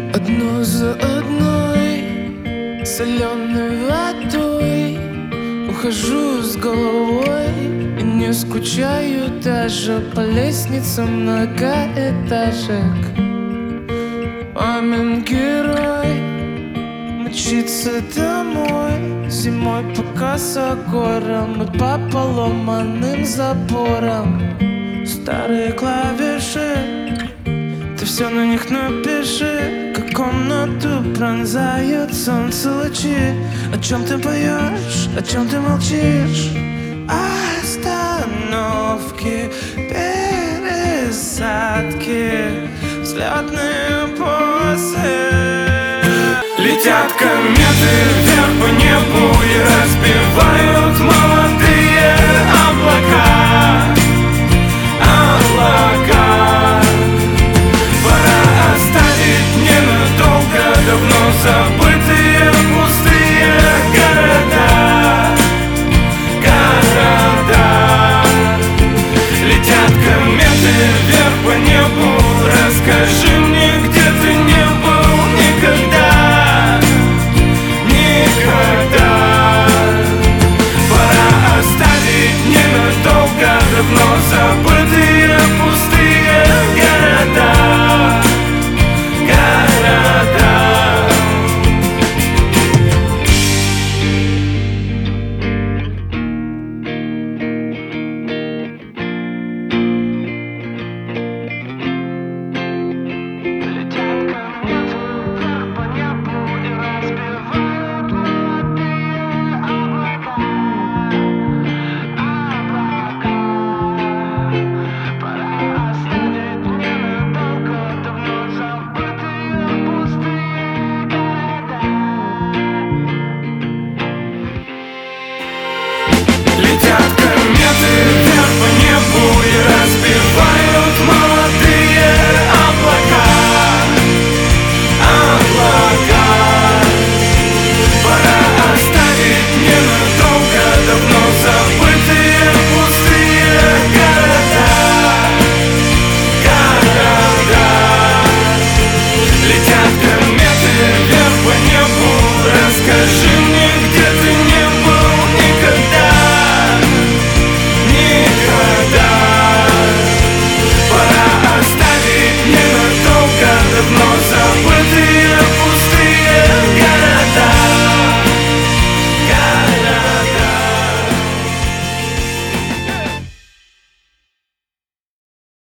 Одну за одной соленой водой ухожу с головой и не скучаю даже по лестницам многоэтажек. Мамин герой мчится домой зимой, пока за гором и по поломанным заборам. Старые клавиши, ты все на них напиши, как комнату пронзают солнце лучи. О чем ты поешь, о чем ты молчишь? Остановки, пересадки, взлетные полосы. Летят кометы вверх по небу и разбивают молодые облака. Давно забытые пустые города. Летят кометы вверх по небу. Расскажи мне, где ты не был никогда. Никогда. Пора оставить ненадолго давно забытые пустые города. Летят кометы вверх по небу и разбивают